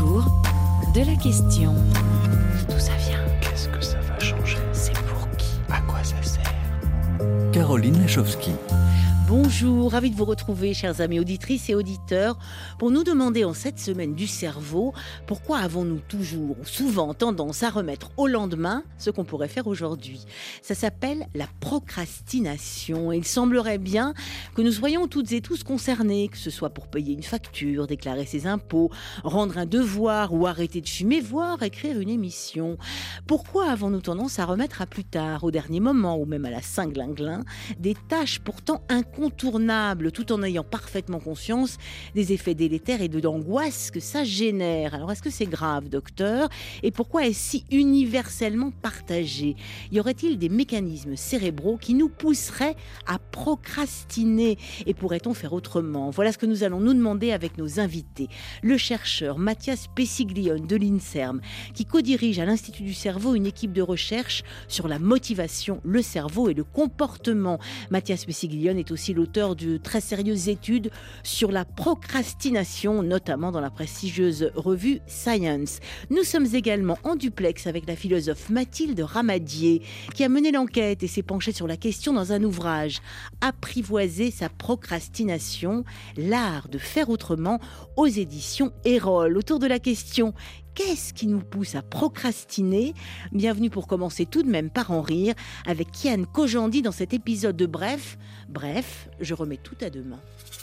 retour de la question. D'où ça vient? Qu'est-ce que ça va changer? C'est pour qui? À quoi ça sert? Caroline Lachowski. Bonjour, ravi de vous retrouver, chers amis auditrices et auditeurs, pour nous demander en cette semaine du cerveau, pourquoi avons-nous toujours ou souvent tendance à remettre au lendemain ce qu'on pourrait faire aujourd'hui? Ça s'appelle la procrastination et il semblerait bien que nous soyons toutes et tous concernés, que ce soit pour payer une facture, déclarer ses impôts, rendre un devoir ou arrêter de fumer, voire écrire une émission. Pourquoi avons-nous tendance à remettre à plus tard, au dernier moment ou même à la Saint-Glinglin, des tâches pourtant incontournables, tout en ayant parfaitement conscience des effets délétères et de l'angoisse que ça génère? Alors, est-ce que c'est grave, docteur? Et pourquoi est-ce si universellement partagé? Y aurait-il des mécanismes cérébraux qui nous pousseraient à procrastiner? Et pourrait-on faire autrement? Voilà ce que nous allons nous demander avec nos invités. Le chercheur Mathias Pesiglione de l'INSERM, qui co-dirige à l'Institut du cerveau une équipe de recherche sur la motivation, le cerveau et le comportement. Mathias Pesiglione est aussi l'auteur de très sérieuses études sur la procrastination, notamment dans la prestigieuse revue Science. Nous sommes également en duplex avec la philosophe Mathilde Ramadier, qui a mené l'enquête et s'est penchée sur la question dans un ouvrage « Apprivoiser sa procrastination, l'art de faire autrement » aux éditions Erol. Autour de la question « Qu'est-ce qui nous pousse à procrastiner ?» Bienvenue pour commencer tout de même par en rire avec Kian Kojandi dans cet épisode de Bref, je remets tout à demain.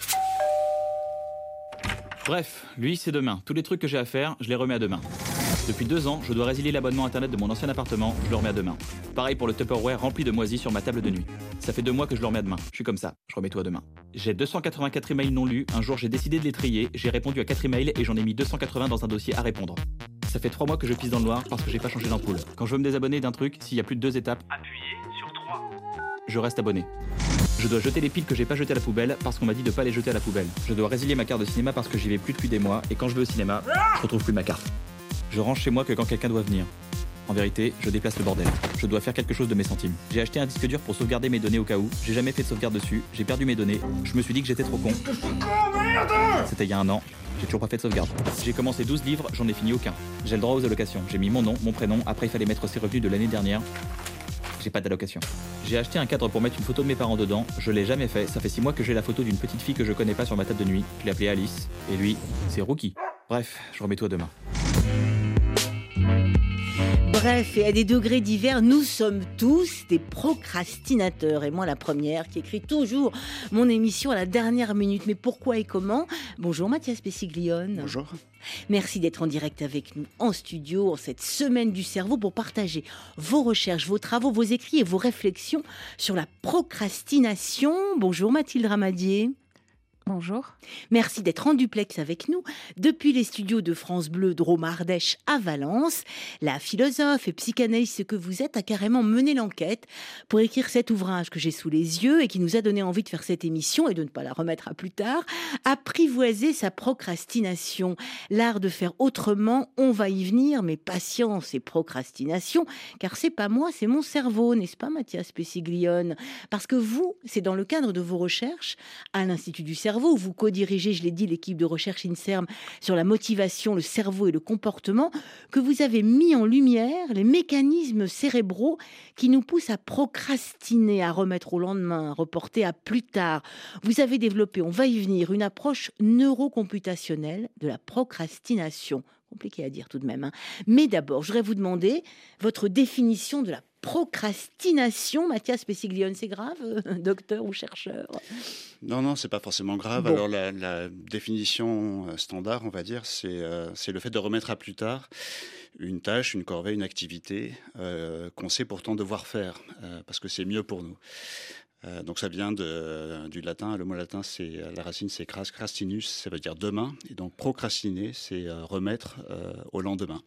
Bref, lui, c'est demain. Tous les trucs que j'ai à faire, je les remets à demain. Depuis 2 ans, je dois résilier l'abonnement internet de mon ancien appartement, je le remets à demain. Pareil pour le Tupperware rempli de moisis sur ma table de nuit. Ça fait 2 mois que je le remets à demain. Je suis comme ça, je remets tout à demain. J'ai 284 emails non lus, un jour j'ai décidé de les trier, j'ai répondu à 4 emails et j'en ai mis 280 dans un dossier à répondre. Ça fait 3 mois que je pisse dans le noir parce que j'ai pas changé d'ampoule. Quand je veux me désabonner d'un truc, s'il y a plus de 2 étapes, Appuyez sur 3. je reste abonné. Je dois jeter les piles que j'ai pas jetées à la poubelle parce qu'on m'a dit de pas les jeter à la poubelle. Je dois résilier ma carte de cinéma parce que j'y vais plus depuis des mois et quand je vais au cinéma, je retrouve plus ma carte. Je range chez moi que quand quelqu'un doit venir. En vérité, je déplace le bordel. Je dois faire quelque chose de mes centimes. J'ai acheté un disque dur pour sauvegarder mes données au cas où. J'ai jamais fait de sauvegarde dessus. J'ai perdu mes données. Je me suis dit que j'étais trop con. C'était il y a 1 an. J'ai toujours pas fait de sauvegarde. J'ai commencé 12 livres, j'en ai fini aucun. J'ai le droit aux allocations. J'ai mis mon nom, mon prénom. Après, il fallait mettre ses revenus de l'année dernière. J'ai pas d'allocation. J'ai acheté un cadre pour mettre une photo de mes parents dedans. Je l'ai jamais fait. Ça fait 6 mois que j'ai la photo d'une petite fille que je connais pas sur ma table de nuit. Je l'ai appelée Alice. Et lui, c'est Rookie. Bref, je remets tout à demain. Bref, et à des degrés divers, nous sommes tous des procrastinateurs. Et moi, la première, qui écrit toujours mon émission à la dernière minute. Mais pourquoi et comment? Bonjour Mathias Pesiglione. Bonjour. Merci d'être en direct avec nous en studio, en cette semaine du cerveau, pour partager vos recherches, vos travaux, vos écrits et vos réflexions sur la procrastination. Bonjour Mathilde Ramadier. Bonjour. Merci d'être en duplex avec nous depuis les studios de France Bleu Drôme-Ardèche à Valence. La philosophe et psychanalyste que vous êtes a carrément mené l'enquête pour écrire cet ouvrage que j'ai sous les yeux et qui nous a donné envie de faire cette émission et de ne pas la remettre à plus tard. Apprivoiser sa procrastination, l'art de faire autrement, on va y venir, mais patience et procrastination, car c'est pas moi, c'est mon cerveau, n'est-ce pas Mathias Pesiglione? Parce que vous, c'est dans le cadre de vos recherches à l'Institut du cerveau, où vous co-dirigez, je l'ai dit, l'équipe de recherche INSERM sur la motivation, le cerveau et le comportement, que vous avez mis en lumière les mécanismes cérébraux qui nous poussent à procrastiner, à remettre au lendemain, à reporter à plus tard. Vous avez développé, on va y venir, une approche neurocomputationnelle de la procrastination. Compliqué à dire tout de même, hein. Mais d'abord, je voudrais vous demander votre définition de la procrastination. Mathias Pesiglione, c'est grave, docteur ou chercheur? Non, c'est pas forcément grave. Bon. Alors la définition standard, on va dire, c'est le fait de remettre à plus tard une tâche, une corvée, une activité qu'on sait pourtant devoir faire, parce que c'est mieux pour nous. Donc ça vient du latin. Le mot latin, la racine, c'est crastinus, ça veut dire demain. Et donc procrastiner, c'est remettre au lendemain.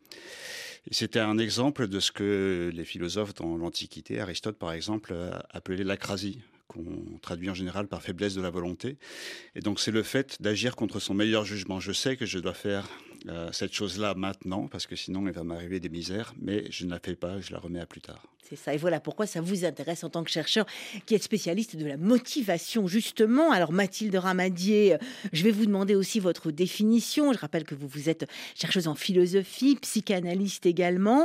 Et c'était un exemple de ce que les philosophes dans l'Antiquité, Aristote par exemple, appelait l'acrasie, qu'on traduit en général par faiblesse de la volonté. Et donc c'est le fait d'agir contre son meilleur jugement. Je sais que je dois faire cette chose-là maintenant, parce que sinon il va m'arriver des misères, mais je ne la fais pas, je la remets à plus tard. C'est ça. Et voilà pourquoi ça vous intéresse en tant que chercheur qui êtes spécialiste de la motivation, justement. Alors, Mathilde Ramadier, je vais vous demander aussi votre définition. Je rappelle que vous êtes chercheuse en philosophie, psychanalyste également.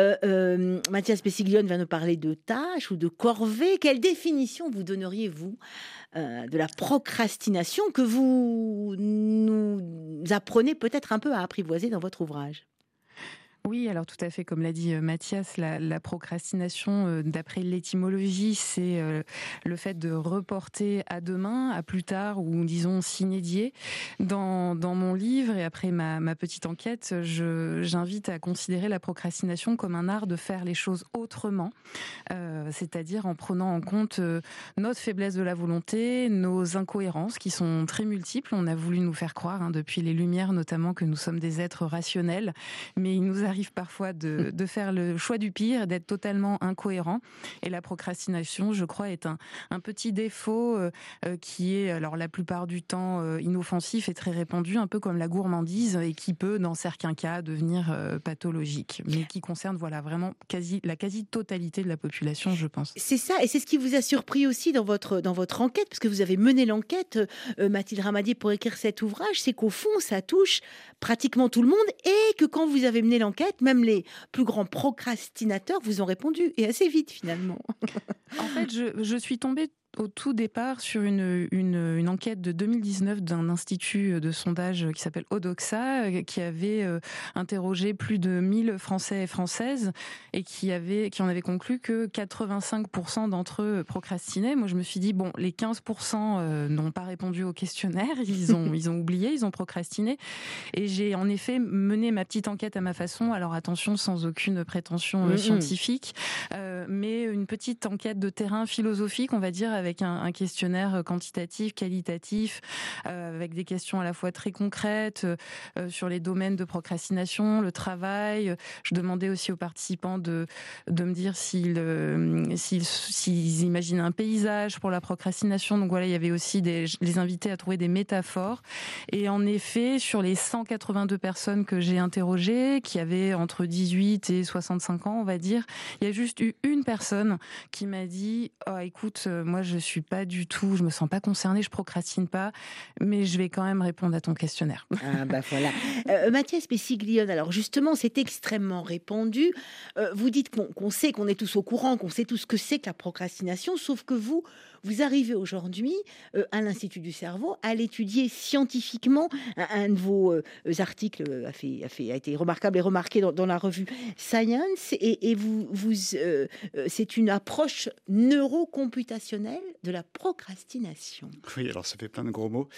Mathias Pessiglione va nous parler de tâches ou de corvées. Quelle définition vous donneriez-vous de la procrastination que vous nous apprenez peut-être un peu à apprivoiser dans votre ouvrage? Oui, alors tout à fait, comme l'a dit Mathias, la procrastination, d'après l'étymologie, c'est le fait de reporter à demain, à plus tard, ou disons sine-die. Dans mon livre et après ma petite enquête, j'invite à considérer la procrastination comme un art de faire les choses autrement, c'est-à-dire en prenant en compte notre faiblesse de la volonté, nos incohérences qui sont très multiples. On a voulu nous faire croire, depuis les Lumières notamment, que nous sommes des êtres rationnels, mais il nous arrive parfois de faire le choix du pire, d'être totalement incohérent. Et la procrastination, je crois, est un petit défaut qui est, alors la plupart du temps, inoffensif et très répandu, un peu comme la gourmandise, et qui peut, dans certains cas, devenir pathologique, mais qui concerne vraiment la quasi-totalité de la population, je pense. C'est ça, et c'est ce qui vous a surpris aussi dans votre enquête, parce que vous avez mené l'enquête, Mathilde Ramadier, pour écrire cet ouvrage, c'est qu'au fond, ça touche pratiquement tout le monde, et que quand vous avez mené l'enquête, même les plus grands procrastinateurs vous ont répondu, et assez vite finalement. En fait, je suis tombée au tout départ sur une enquête de 2019 d'un institut de sondage qui s'appelle Odoxa, qui avait interrogé plus de 1000 Français et Françaises et qui en avait conclu que 85% d'entre eux procrastinaient. Moi, je me suis dit, bon, les 15% n'ont pas répondu au questionnaire, ils ont oublié, ils ont procrastiné. Et j'ai en effet mené ma petite enquête à ma façon, alors attention, sans aucune prétention scientifique, mais une petite enquête de terrain philosophique, on va dire, avec un questionnaire quantitatif, qualitatif, avec des questions à la fois très concrètes sur les domaines de procrastination, le travail. Je demandais aussi aux participants de me dire s'ils imaginaient un paysage pour la procrastination. Donc voilà, il y avait aussi les invités à trouver des métaphores. Et en effet, sur les 182 personnes que j'ai interrogées, qui avaient entre 18 et 65 ans, on va dire, il y a juste eu une personne qui m'a dit « Oh, écoute, moi je suis pas du tout, je me sens pas concernée, je procrastine pas, mais je vais quand même répondre à ton questionnaire. » Ah bah voilà. Mathias Pessiglione, alors justement, c'est extrêmement répandu. Vous dites qu'on sait, qu'on est tous au courant, qu'on sait tout ce que c'est que la procrastination, sauf que vous arrivez aujourd'hui à l'Institut du cerveau à l'étudier scientifiquement. Un de vos articles a été remarquable et remarqué dans la revue Science, et c'est une approche neurocomputationnelle de la procrastination. Oui, alors ça fait plein de gros mots.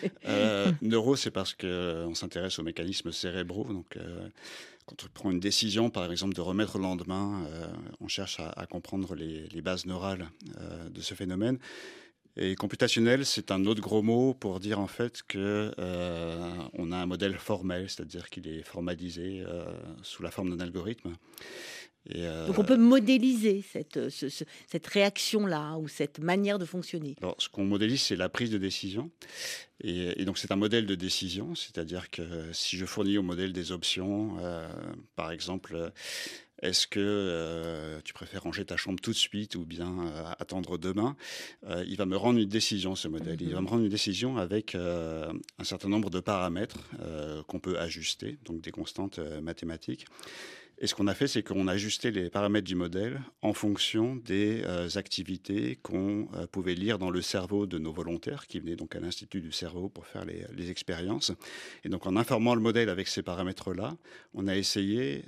Neuro, c'est parce qu'on s'intéresse aux mécanismes cérébraux. Donc, quand on prend une décision, par exemple, de remettre le lendemain, on cherche à comprendre les bases neurales de ce phénomène. Et computationnel, c'est un autre gros mot pour dire en fait que on a un modèle formel, c'est-à-dire qu'il est formalisé sous la forme d'un algorithme. Donc on peut modéliser cette réaction-là ou cette manière de fonctionner. Alors, ce qu'on modélise, c'est la prise de décision. Et donc c'est un modèle de décision, c'est-à-dire que si je fournis au modèle des options, par exemple, est-ce que tu préfères ranger ta chambre tout de suite ou bien attendre demain, il va me rendre une décision, ce modèle. Il va me rendre une décision avec un certain nombre de paramètres qu'on peut ajuster, donc des constantes mathématiques. Et ce qu'on a fait, c'est qu'on a ajusté les paramètres du modèle en fonction des activités qu'on pouvait lire dans le cerveau de nos volontaires qui venaient donc à l'Institut du cerveau pour faire les expériences. Et donc en informant le modèle avec ces paramètres-là, on a essayé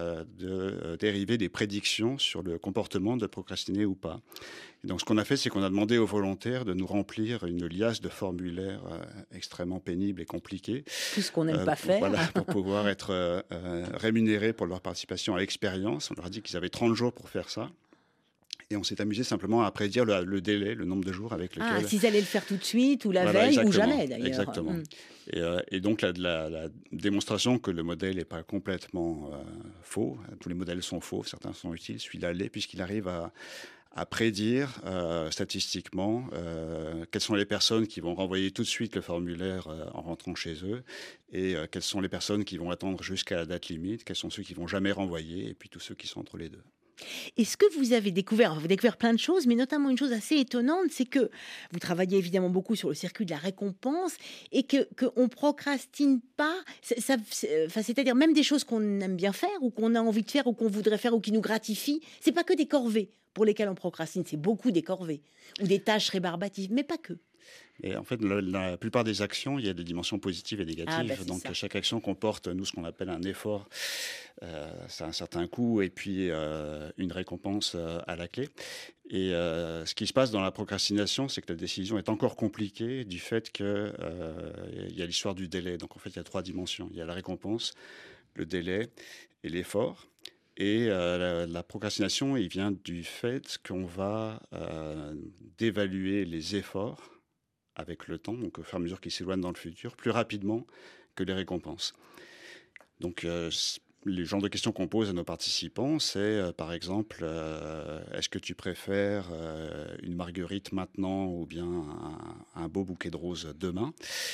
de dériver des prédictions sur le comportement de procrastiner ou pas. Et donc ce qu'on a fait, c'est qu'on a demandé aux volontaires de nous remplir une liasse de formulaires extrêmement pénibles et compliqués. Tout ce qu'on n'aime pas faire. Voilà, pour pouvoir être rémunérés pour leur participation à l'expérience. On leur a dit qu'ils avaient 30 jours pour faire ça. Et on s'est amusé simplement à prédire le délai, le nombre de jours avec lequel... Ah, s'ils allaient le faire tout de suite, ou la voilà, veille, ou jamais d'ailleurs. Exactement. Et donc la démonstration que le modèle n'est pas complètement faux, tous les modèles sont faux, certains sont utiles, celui-là l'est, puisqu'il arrive à prédire statistiquement quelles sont les personnes qui vont renvoyer tout de suite le formulaire en rentrant chez eux et quelles sont les personnes qui vont attendre jusqu'à la date limite, quels sont ceux qui vont jamais renvoyer et puis tous ceux qui sont entre les deux. Est-ce que vous avez découvert, plein de choses, mais notamment une chose assez étonnante, c'est que vous travaillez évidemment beaucoup sur le circuit de la récompense et qu'on procrastine pas, c'est-à-dire même des choses qu'on aime bien faire ou qu'on a envie de faire ou qu'on voudrait faire ou qui nous gratifient, c'est pas que des corvées pour lesquelles on procrastine, c'est beaucoup des corvées ou des tâches rébarbatives, mais pas que. Et en fait, la plupart des actions, il y a des dimensions positives et négatives. Donc, chaque action comporte, nous, ce qu'on appelle un effort. C'est un certain coût et puis une récompense à la clé. Et ce qui se passe dans la procrastination, c'est que la décision est encore compliquée du fait qu'il y a l'histoire du délai. Donc, en fait, il y a 3 dimensions. Il y a la récompense, le délai et l'effort. Et la procrastination, il vient du fait qu'on va dévaluer les efforts avec le temps, donc au fur et à mesure qu'ils s'éloignent dans le futur, plus rapidement que les récompenses. Donc, les genres de questions qu'on pose à nos participants, c'est par exemple, est-ce que tu préfères une marguerite maintenant ou bien un beau bouquet de roses demain ?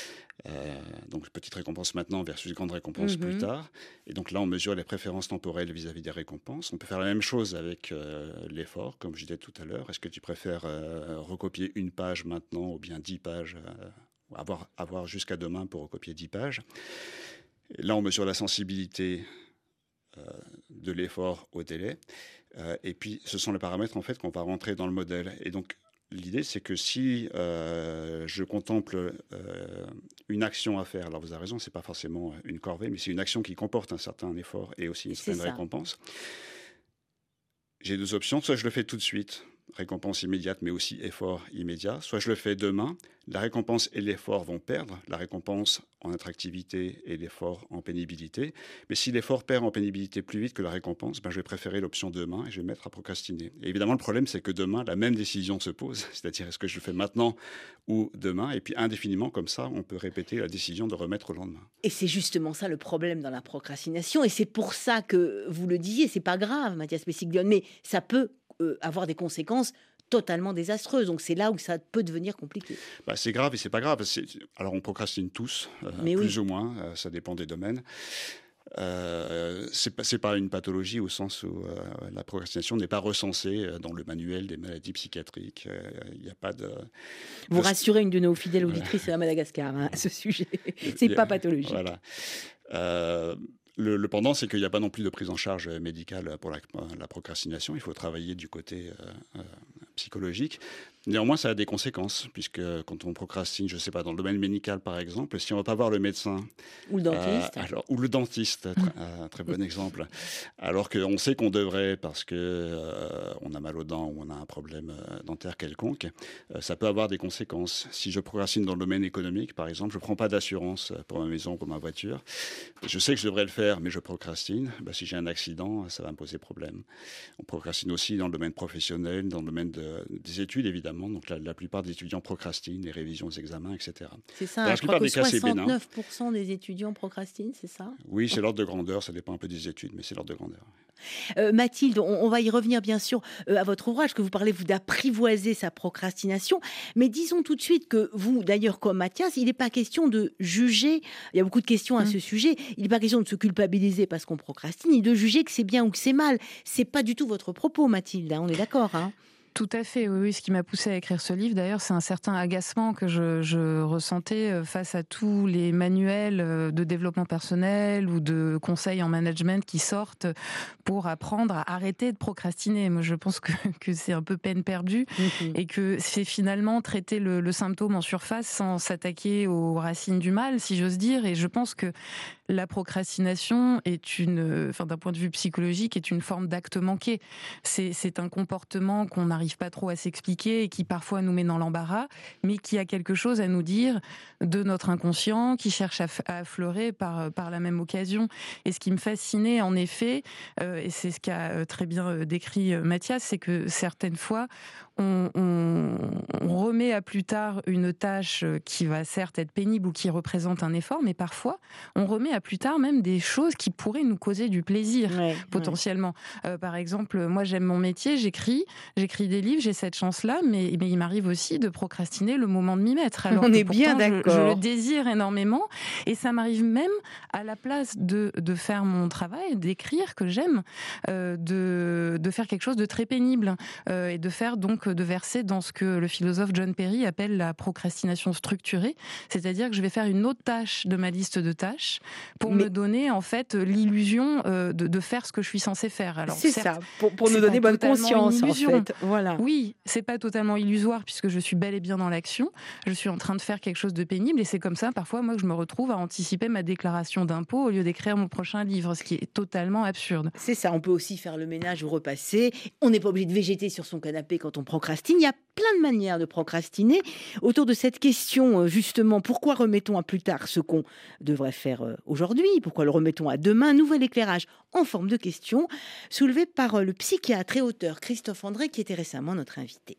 Donc, petite récompense maintenant versus grande récompense plus tard. Et donc là, on mesure les préférences temporelles vis-à-vis des récompenses. On peut faire la même chose avec l'effort, comme je disais tout à l'heure. Est-ce que tu préfères recopier une page maintenant ou bien 10 pages, avoir jusqu'à demain pour recopier 10 pages ? Et là, on mesure la sensibilité de l'effort au délai. Et puis, ce sont les paramètres en fait qu'on va rentrer dans le modèle. Et donc, l'idée, c'est que si je contemple une action à faire, alors vous avez raison, c'est pas forcément une corvée, mais c'est une action qui comporte un certain effort et aussi une certaine récompense. J'ai 2 options, soit je le fais tout de suite, récompense immédiate, mais aussi effort immédiat, soit je le fais demain, la récompense et l'effort vont perdre, la récompense en attractivité et l'effort en pénibilité. Mais si l'effort perd en pénibilité plus vite que la récompense, je vais préférer l'option demain et je vais me mettre à procrastiner. Et évidemment, le problème, c'est que demain, la même décision se pose, c'est-à-dire est-ce que je le fais maintenant ou demain ? Et puis indéfiniment, comme ça, on peut répéter la décision de remettre au lendemain. Et c'est justement ça le problème dans la procrastination. Et c'est pour ça que vous le disiez, c'est pas grave, Mathias Pessiglione, mais ça peut avoir des conséquences totalement désastreuses. Donc c'est là où ça peut devenir compliqué. C'est grave et c'est pas grave. Alors on procrastine tous, plus ou moins, ça dépend des domaines. C'est pas une pathologie au sens où la procrastination n'est pas recensée dans le manuel des maladies psychiatriques. Il n'y a pas de... Vous rassurez une de nos fidèles auditrices à Madagascar à ce sujet. C'est pas pathologique. Voilà. Le pendant, c'est qu'il n'y a pas non plus de prise en charge médicale pour la procrastination. Il faut travailler du côté psychologique. Néanmoins, ça a des conséquences, puisque quand on procrastine, je ne sais pas, dans le domaine médical par exemple, si on ne va pas voir le médecin... Ou le dentiste. Ou le dentiste, très bon exemple. Alors qu'on sait qu'on devrait, parce qu'on a mal aux dents ou on a un problème dentaire quelconque, ça peut avoir des conséquences. Si je procrastine dans le domaine économique, par exemple, je ne prends pas d'assurance pour ma maison ou pour ma voiture. Je sais que je devrais le faire, mais je procrastine. Si j'ai un accident, ça va me poser problème. On procrastine aussi dans le domaine professionnel, dans le domaine des études, évidemment. Donc la plupart des étudiants procrastinent, les révisions aux examens, etc. C'est ça, je crois que 69% des étudiants procrastinent, c'est ça ? Oui, c'est l'ordre de grandeur, ça dépend un peu des études, mais c'est l'ordre de grandeur. Mathilde, on va y revenir bien sûr à votre ouvrage, que vous parlez, vous, d'apprivoiser sa procrastination, mais disons tout de suite que vous, d'ailleurs comme Mathias, il n'est pas question de juger, il y a beaucoup de questions à ce sujet, il n'est pas question de se culpabiliser parce qu'on procrastine, ni de juger que c'est bien ou que c'est mal. C'est pas du tout votre propos, Mathilde, on est d'accord, hein ? Tout à fait, oui. Ce qui m'a poussé à écrire ce livre, d'ailleurs, c'est un certain agacement que je ressentais face à tous les manuels de développement personnel ou de conseils en management qui sortent pour apprendre à arrêter de procrastiner. Moi, je pense que c'est un peu peine perdue et que c'est finalement traiter le symptôme en surface sans s'attaquer aux racines du mal, si j'ose dire. Et je pense que la procrastination est d'un point de vue psychologique, est une forme d'acte manqué. C'est un comportement qu'on n'arrive pas trop à s'expliquer et qui parfois nous met dans l'embarras, mais qui a quelque chose à nous dire de notre inconscient, qui cherche à affleurer par la même occasion. Et ce qui me fascinait, en effet, et c'est ce qu'a très bien décrit Mathias, c'est que certaines fois, on remet à plus tard une tâche qui va certes être pénible ou qui représente un effort, mais parfois, on remet à à plus tard même des choses qui pourraient nous causer du plaisir potentiellement. Par exemple, moi j'aime mon métier, j'écris des livres, j'ai cette chance-là, mais il m'arrive aussi de procrastiner le moment de m'y mettre. Alors on est bien d'accord. Je le désire énormément, et ça m'arrive même à la place de faire mon travail, d'écrire que j'aime, de faire quelque chose de très pénible, et de verser dans ce que le philosophe John Perry appelle la procrastination structurée, c'est-à-dire que je vais faire une autre tâche de ma liste de tâches pour me donner en fait l'illusion de faire ce que je suis censée faire. Alors, c'est certes, ça, pour nous donner bonne conscience en fait. Voilà. Oui, c'est pas totalement illusoire puisque je suis bel et bien dans l'action, je suis en train de faire quelque chose de pénible, et c'est comme ça parfois moi que je me retrouve à anticiper ma déclaration d'impôt au lieu d'écrire mon prochain livre, ce qui est totalement absurde. C'est ça, on peut aussi faire le ménage ou repasser, on n'est pas obligé de végéter sur son canapé quand on procrastine, il y a plein de manières de procrastiner. Autour de cette question, justement, pourquoi remettons à plus tard ce qu'on devrait faire aujourd'hui? Pourquoi le remettons à demain? Nouvel éclairage en forme de question, soulevé par le psychiatre et auteur Christophe André, qui était récemment notre invité.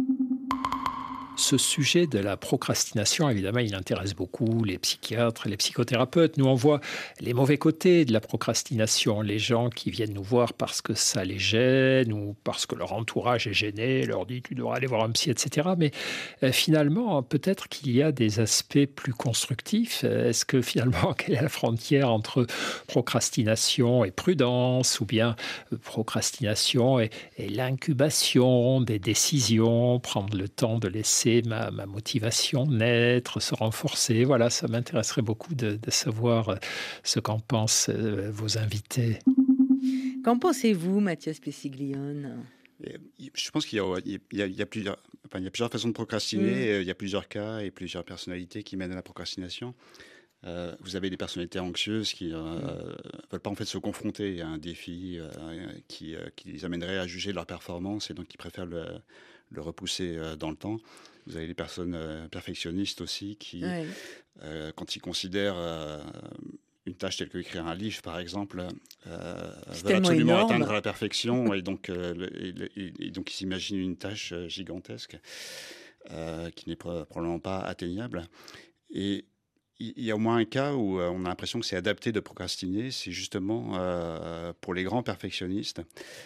Ce sujet de la procrastination, évidemment, il intéresse beaucoup les psychiatres, les psychothérapeutes. Nous, on voit les mauvais côtés de la procrastination. Les gens qui viennent nous voir parce que ça les gêne ou parce que leur entourage est gêné, leur dit « tu devrais aller voir un psy », etc. Mais finalement, peut-être qu'il y a des aspects plus constructifs. Est-ce que finalement, quelle est la frontière entre procrastination et prudence, ou bien procrastination et l'incubation des décisions, prendre le temps de laisser ma motivation naître, se renforcer? Voilà, ça m'intéresserait beaucoup de savoir ce qu'en pensent vos invités. Qu'en pensez-vous, Mathias Pessiglione? Je pense qu'il y a plusieurs façons de procrastiner, il y a plusieurs cas et plusieurs personnalités qui mènent à la procrastination. Vous avez des personnalités anxieuses qui veulent pas en fait se confronter à un défi qui les amènerait à juger leur performance, et donc qui préfèrent le repousser dans le temps. Vous avez les personnes perfectionnistes aussi qui, quand ils considèrent une tâche telle que écrire un livre, par exemple, veulent absolument atteindre la perfection, et donc ils s'imaginent une tâche gigantesque qui n'est probablement pas atteignable. Et il y a au moins un cas où on a l'impression que c'est adapté de procrastiner, c'est justement pour les grands perfectionnistes.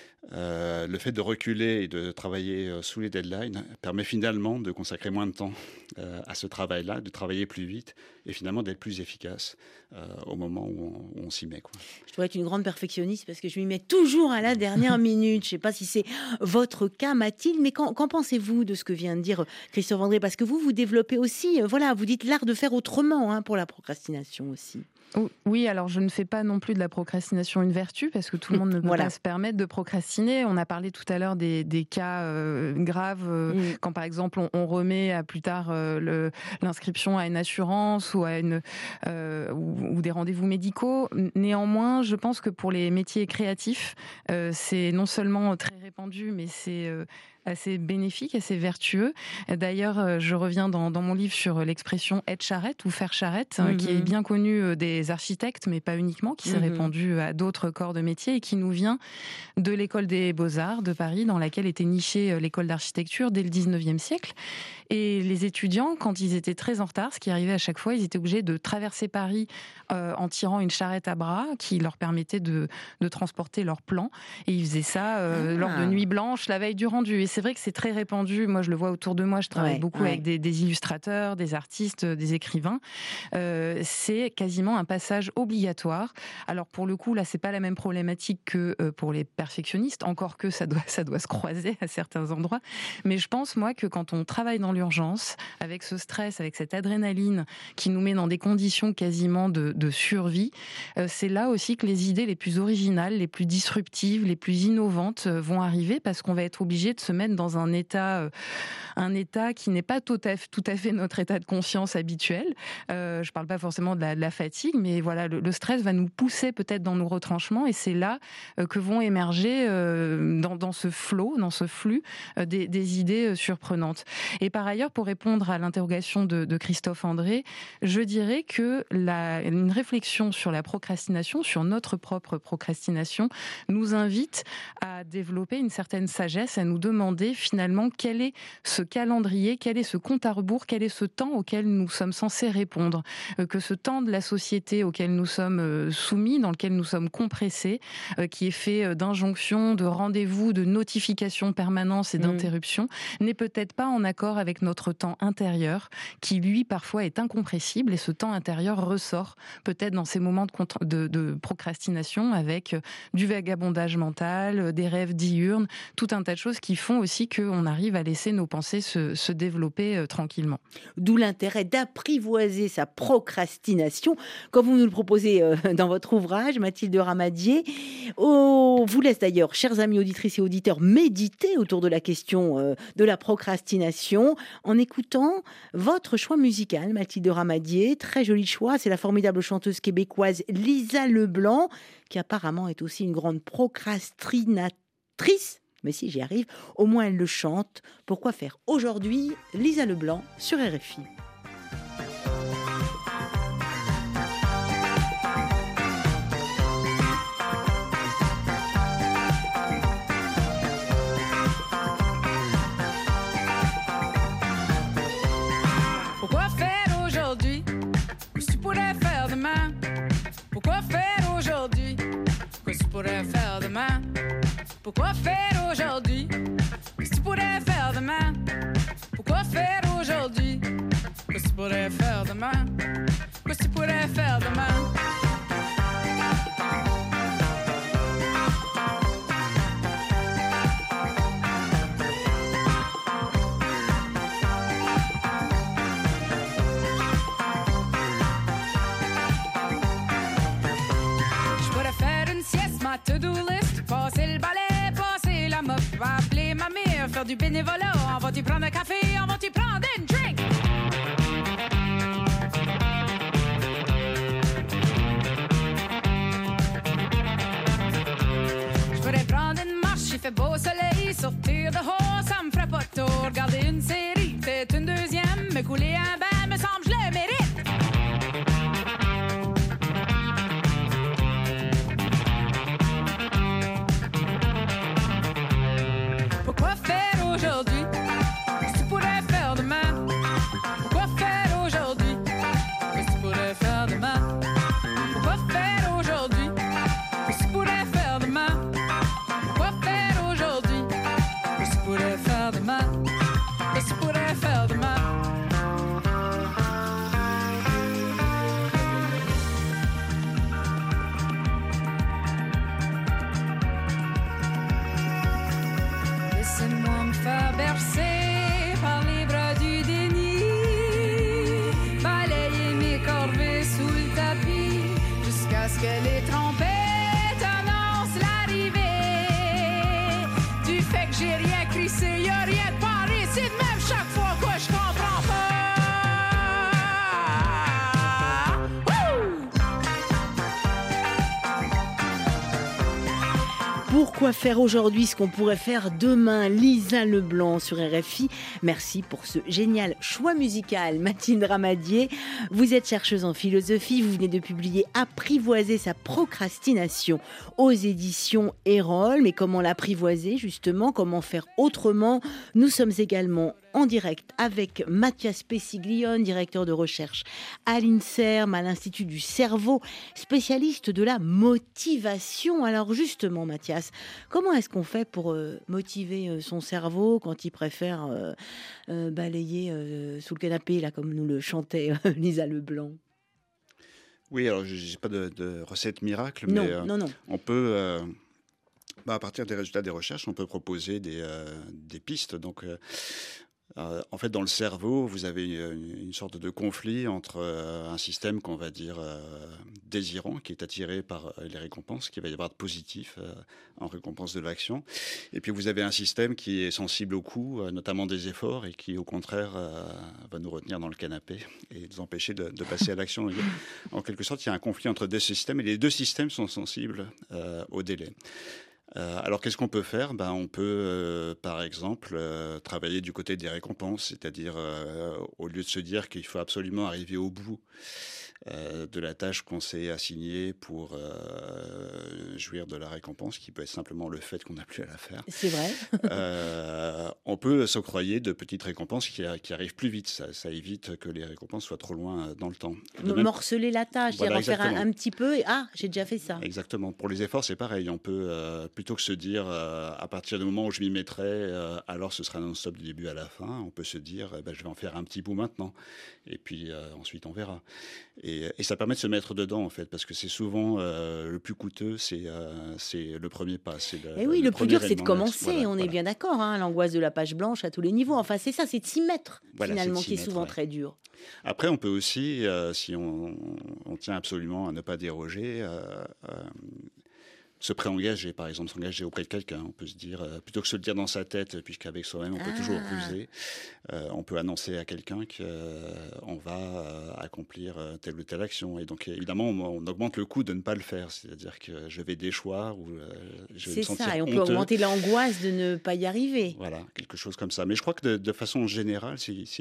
Le fait de reculer et de travailler sous les deadlines permet finalement de consacrer moins de temps à ce travail-là, de travailler plus vite et finalement d'être plus efficace au moment où on s'y met, quoi. Je dois être une grande perfectionniste parce que je m'y mets toujours à la dernière minute. Je ne sais pas si c'est votre cas, Mathilde, mais qu'en pensez-vous de ce que vient de dire Christophe André? Parce que vous développez aussi, vous dites l'art de faire autrement, pour la procrastination aussi. Oui, alors je ne fais pas non plus de la procrastination une vertu, parce que tout le monde ne peut pas se permettre de procrastiner. On a parlé tout à l'heure des cas graves, quand par exemple on remet à plus tard l'inscription à une assurance ou ou des rendez-vous médicaux. Néanmoins, je pense que pour les métiers créatifs, c'est non seulement très répandu, mais c'est assez bénéfique, assez vertueux. D'ailleurs, je reviens dans mon livre sur l'expression être charrette ou faire charrette, qui est bien connue des architectes, mais pas uniquement, qui s'est répandue à d'autres corps de métier et qui nous vient de l'école des Beaux-Arts de Paris, dans laquelle était nichée l'école d'architecture dès le 19e siècle. Et les étudiants, quand ils étaient très en retard, ce qui arrivait à chaque fois, ils étaient obligés de traverser Paris en tirant une charrette à bras qui leur permettait de transporter leurs plans. Et ils faisaient ça lors de nuits blanches, la veille du rendu. Et c'est vrai que c'est très répandu. Moi, je le vois autour de moi. Je travaille beaucoup avec des illustrateurs, des artistes, des écrivains. C'est quasiment un passage obligatoire. Alors, pour le coup, là, c'est pas la même problématique que pour les perfectionnistes, encore que ça doit se croiser à certains endroits. Mais je pense, moi, que quand on travaille dans l'urgence, avec ce stress, avec cette adrénaline qui nous met dans des conditions quasiment de survie, c'est là aussi que les idées les plus originales, les plus disruptives, les plus innovantes vont arriver, parce qu'on va être obligé de se mettre dans un état qui n'est pas tout à fait notre état de conscience habituel. Je parle pas forcément de la fatigue, mais voilà, le stress va nous pousser peut-être dans nos retranchements, et c'est là que vont émerger dans ce flot, dans ce flux, des idées surprenantes. Et par ailleurs, pour répondre à l'interrogation de Christophe André, je dirais que une réflexion sur la procrastination, sur notre propre procrastination, nous invite à développer une certaine sagesse à nous demander finalement quel est ce calendrier, quel est ce compte à rebours, quel est ce temps auquel nous sommes censés répondre, que ce temps de la société auquel nous sommes soumis, dans lequel nous sommes compressés, qui est fait d'injonctions, de rendez-vous, de notifications permanentes et d'interruptions, n'est peut-être pas en accord avec notre temps intérieur, qui lui parfois est incompressible, et ce temps intérieur ressort peut-être dans ces moments de procrastination avec du vagabondage mental, des rêves diurnes, tout un tas de choses qui font aussi qu'on arrive à laisser nos pensées se développer tranquillement. D'où l'intérêt d'apprivoiser sa procrastination, comme vous nous le proposez dans votre ouvrage, Mathilde Ramadier. Vous laisse d'ailleurs, chers amis auditrices et auditeurs, méditer autour de la question de la procrastination en écoutant votre choix musical, Mathilde Ramadier. Très joli choix, c'est la formidable chanteuse québécoise Lisa Leblanc, qui apparemment est aussi une grande procrastinatrice. Mais si j'y arrive, au moins elle le chante. Pourquoi faire aujourd'hui Lisa Leblanc sur RFI. Pourquoi faire aujourd'hui ce que tu pourrais faire demain? Pourquoi faire aujourd'hui ce que tu pourrais faire demain? Pourquoi faire aujourd'hui ce que tu pourrais faire demain? Pourquoi faire aujourd'hui ce que tu pourrais faire demain? Ce que tu pourrais faire demain? To-do list, passer le balai, passer la mop, appeler ma mère, faire du bénévolat, on va-tu prendre un café, on va-tu prendre une drink? Je pourrais prendre une marche, il fait beau soleil, sortir dehors, ça me ferait pas de tour, regarder une série, peut-être une deuxième, me couler un bain, me semble je le mérite. Pourquoi faire aujourd'hui ce que tu pourrais faire demain? Pourquoi faire aujourd'hui ce que tu pourrais faire demain? Pourquoi faire aujourd'hui ce que tu pourrais faire demain? Pourquoi faire aujourd'hui ce que tu pourrais faire demain? Ce que tu pourrais faire demain? Laissez-moi me faire bercer par les bras du déni, balayer mes corvées sous le tapis, jusqu'à ce que les trompettes annoncent l'arrivée du fait que j'ai rien crissé, y'a rien de paré, c'est de même chaque fois que je comprends pas. Pourquoi faire aujourd'hui ce qu'on pourrait faire demain? Lisa Leblanc sur RFI. Merci pour ce génial choix musical, Mathilde Ramadier. Vous êtes chercheuse en philosophie. Vous venez de publier Apprivoiser sa procrastination aux éditions Erol. Mais comment l'apprivoiser justement? Comment faire autrement? Nous sommes également en direct avec Mathias Pessiglione, directeur de recherche à l'INSERM, à l'Institut du cerveau, spécialiste de la motivation. Alors justement, Mathias, comment est-ce qu'on fait pour motiver son cerveau quand il préfère balayer sous le canapé, là, comme nous le chantait Lisa Leblanc? Oui, alors je n'ai pas de recette miracle, Non, mais non. on peut, à partir des résultats des recherches, on peut proposer des pistes. Donc, en fait, dans le cerveau, vous avez une sorte de conflit entre un système qu'on va dire désirant, qui est attiré par les récompenses, qui va y avoir de positif en récompense de l'action. Et puis, vous avez un système qui est sensible au coût, notamment des efforts, et qui, au contraire, va nous retenir dans le canapé et nous empêcher de passer à l'action. En quelque sorte, il y a un conflit entre deux systèmes, et les deux systèmes sont sensibles au délai. Alors qu'est-ce qu'on peut faire? On peut par exemple travailler du côté des récompenses, c'est-à-dire au lieu de se dire qu'il faut absolument arriver au bout de la tâche qu'on s'est assignée pour jouir de la récompense, qui peut être simplement le fait qu'on n'a plus à la faire. C'est vrai. On peut s'octroyer de petites récompenses qui arrivent plus vite. Ça évite que les récompenses soient trop loin dans le temps. Morceler la tâche, Voilà, c'est-à-dire en faire exactement. un petit peu et j'ai déjà fait ça. Exactement. Pour les efforts, c'est pareil. On peut, plutôt que se dire à partir du moment où je m'y mettrai, alors ce sera non-stop du début à la fin, on peut se dire je vais en faire un petit bout maintenant. Et puis ensuite, on verra. Et ça permet de se mettre dedans, en fait, parce que c'est souvent le plus coûteux, c'est le premier pas. Et oui, le plus dur, c'est de élément. commencer. On est Voilà. bien d'accord. L'angoisse de la page blanche à tous les niveaux. Enfin, c'est ça, c'est de s'y mettre, Voilà, finalement, c'est de s'y qui est mettre, souvent ouais. très dur. Après, on peut aussi, si on tient absolument à ne pas déroger, se préengager, par exemple, s'engager auprès de quelqu'un. On peut se dire, plutôt que se le dire dans sa tête, puisqu'avec soi-même, on peut toujours ruser, on peut annoncer à quelqu'un qu'on va accomplir telle ou telle action. Et donc, évidemment, on augmente le coût de ne pas le faire. C'est-à-dire que je vais déchoir ou je vais me C'est sentir ça, et on peut honteux. augmenter l'angoisse de ne pas y arriver. Voilà, quelque chose comme ça. Mais je crois que de façon générale,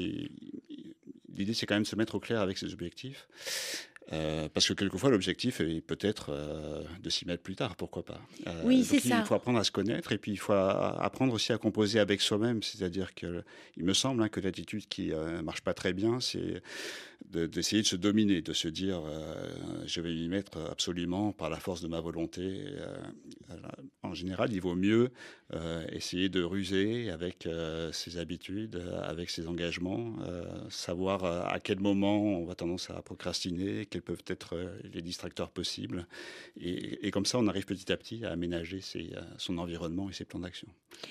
l'idée, c'est quand même de se mettre au clair avec ses objectifs. Parce que quelquefois, l'objectif est peut-être de s'y mettre plus tard, pourquoi pas. Oui, donc c'est ça. Il faut apprendre à se connaître et puis il faut apprendre aussi à composer avec soi-même. C'est-à-dire qu'il me semble que l'attitude qui marche pas très bien, c'est d'essayer de se dominer, de se dire je vais m'y mettre absolument par la force de ma volonté. En général, il vaut mieux essayer de ruser avec ses habitudes, avec ses engagements, savoir à quel moment on va tendance à procrastiner, quels peuvent être les distracteurs possibles. Et comme ça, on arrive petit à petit à aménager son environnement et ses plans d'action.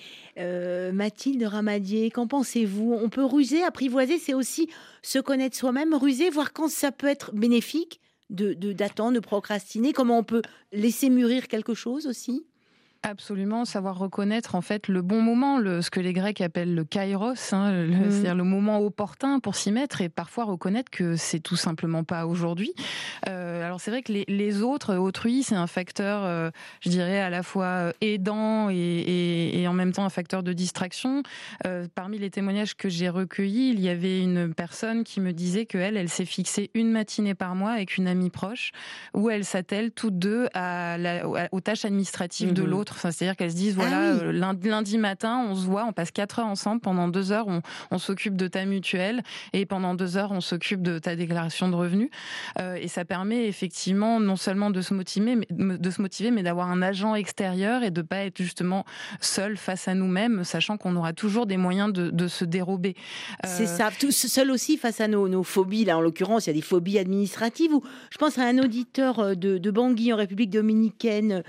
Mathilde Ramadier, qu'en pensez-vous? On peut ruser, apprivoiser, c'est aussi se connaître soi-même, ruser, voir quand ça peut être bénéfique d'attendre, de procrastiner, comment on peut laisser mûrir quelque chose aussi? Absolument, savoir reconnaître en fait le bon moment, ce que les Grecs appellent le kairos, c'est-à-dire le moment opportun pour s'y mettre, et parfois reconnaître que c'est tout simplement pas aujourd'hui. Alors c'est vrai que les autres, autrui, c'est un facteur, je dirais, à la fois aidant et en même temps un facteur de distraction. Parmi les témoignages que j'ai recueillis, il y avait une personne qui me disait qu'elle s'est fixée une matinée par mois avec une amie proche, où elles s'attellent toutes deux aux tâches administratives de l'autre. Enfin, c'est-à-dire qu'elles se disent, voilà, lundi matin, on se voit, on passe 4 heures ensemble, pendant 2 heures, on s'occupe de ta mutuelle, et pendant 2 heures, on s'occupe de ta déclaration de revenus. Et ça permet effectivement non seulement de se motiver, mais d'avoir un agent extérieur et de pas être justement seul face à nous-mêmes, sachant qu'on aura toujours des moyens de se dérober. C'est ça, tout seul aussi face à nos phobies. Là, en l'occurrence, il y a des phobies administratives. Je pense à un auditeur de Bangui en République dominicaine,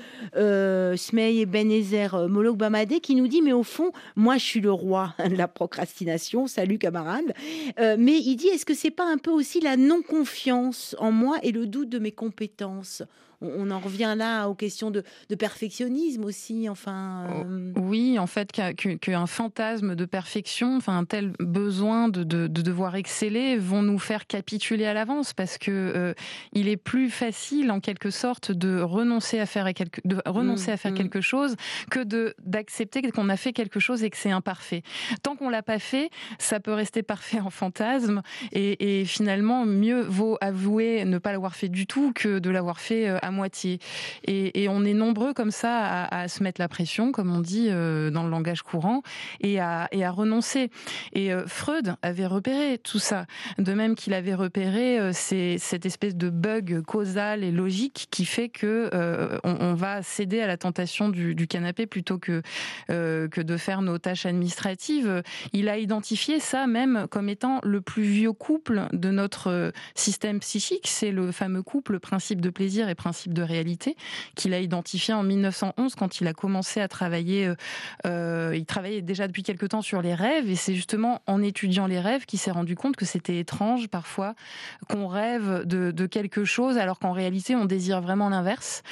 Smey et Benézer Molouk Bamadé, qui nous dit, mais au fond, moi je suis le roi de la procrastination, salut camarade, mais il dit, est-ce que c'est pas un peu aussi la non-confiance en moi et le doute de mes compétences? On en revient là aux questions de perfectionnisme aussi, enfin... Oui, en fait, qu'un fantasme de perfection, enfin un tel besoin de devoir exceller vont nous faire capituler à l'avance, parce que il est plus facile en quelque sorte de renoncer à faire quelque chose que d'accepter qu'on a fait quelque chose et que c'est imparfait. Tant qu'on l'a pas fait, ça peut rester parfait en fantasme, et finalement mieux vaut avouer ne pas l'avoir fait du tout que de l'avoir fait à moitié. Et on est nombreux comme ça à se mettre la pression, comme on dit dans le langage courant, et à renoncer. Et Freud avait repéré tout ça, de même qu'il avait repéré cette espèce de bug causal et logique qui fait que on va céder à la tentation du canapé plutôt que de faire nos tâches administratives. Il a identifié ça même comme étant le plus vieux couple de notre système psychique. C'est le fameux couple principe de plaisir et principe de réalité qu'il a identifié en 1911 quand il a commencé à travailler. Il travaillait déjà depuis quelque temps sur les rêves, et c'est justement en étudiant les rêves qu'il s'est rendu compte que c'était étrange parfois qu'on rêve de quelque chose alors qu'en réalité on désire vraiment l'inverse.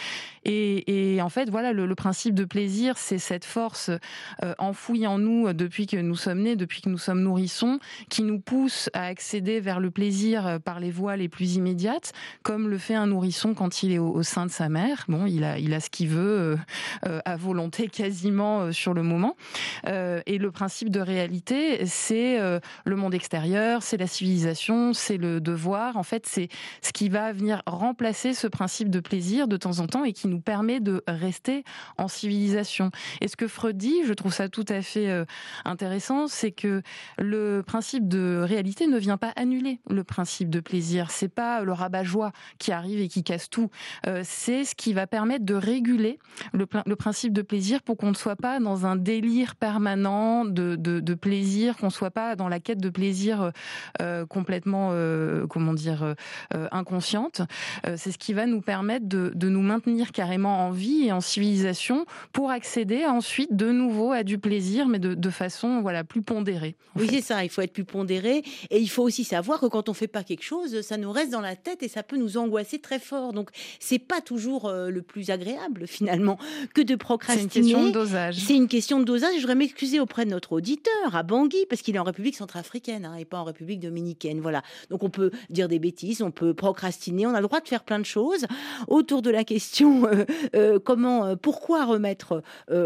Et en fait, voilà, le principe de plaisir, c'est cette force enfouie en nous depuis que nous sommes nés, depuis que nous sommes nourrissons, qui nous pousse à accéder vers le plaisir par les voies les plus immédiates, comme le fait un nourrisson quand il est au au sein de sa mère. Bon, il a ce qu'il veut à volonté quasiment sur le moment. Et le principe de réalité, c'est le monde extérieur, c'est la civilisation, c'est le devoir. En fait, c'est ce qui va venir remplacer ce principe de plaisir de temps en temps et qui nous permet de rester en civilisation. Et ce que Freud dit, je trouve ça tout à fait intéressant, c'est que le principe de réalité ne vient pas annuler le principe de plaisir. C'est pas le rabat-joie qui arrive et qui casse tout. C'est ce qui va permettre de réguler le principe de plaisir pour qu'on ne soit pas dans un délire permanent de plaisir, qu'on ne soit pas dans la quête de plaisir complètement, inconsciente. C'est ce qui va nous permettre de nous maintenir carrément en vie et en civilisation pour accéder ensuite de nouveau à du plaisir, mais de façon plus pondérée. Oui, c'est ça, il faut être plus pondéré et il faut aussi savoir que quand on fait pas quelque chose, ça nous reste dans la tête et ça peut nous angoisser très fort. Donc, c'est pas toujours le plus agréable finalement que de procrastiner. C'est une question de dosage. C'est une question de dosage. Je voudrais m'excuser auprès de notre auditeur à Bangui parce qu'il est en République centrafricaine et pas en République dominicaine. Voilà. Donc, on peut dire des bêtises, on peut procrastiner, on a le droit de faire plein de choses autour de la question pourquoi remettre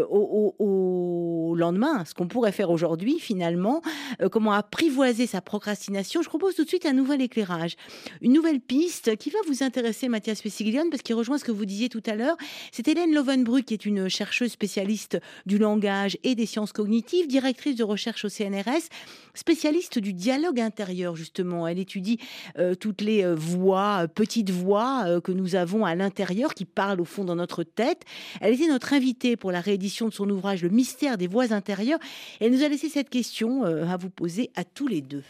au lendemain ce qu'on pourrait faire aujourd'hui finalement, comment apprivoiser sa procrastination. Je propose tout de suite un nouvel éclairage, une nouvelle piste qui va vous intéresser, Mathias Pesigilion, parce qu'il rejoint ce que vous disiez tout à l'heure. C'est Hélène Lovenbruck, qui est une chercheuse spécialiste du langage et des sciences cognitives, directrice de recherche au CNRS, spécialiste du dialogue intérieur, justement. Elle étudie toutes les voix, petites voix que nous avons à l'intérieur, qui parlent au fond dans notre tête. Elle était notre invitée pour la réédition de son ouvrage « Le mystère des voix intérieures ». Elle nous a laissé cette question à vous poser à tous les deux.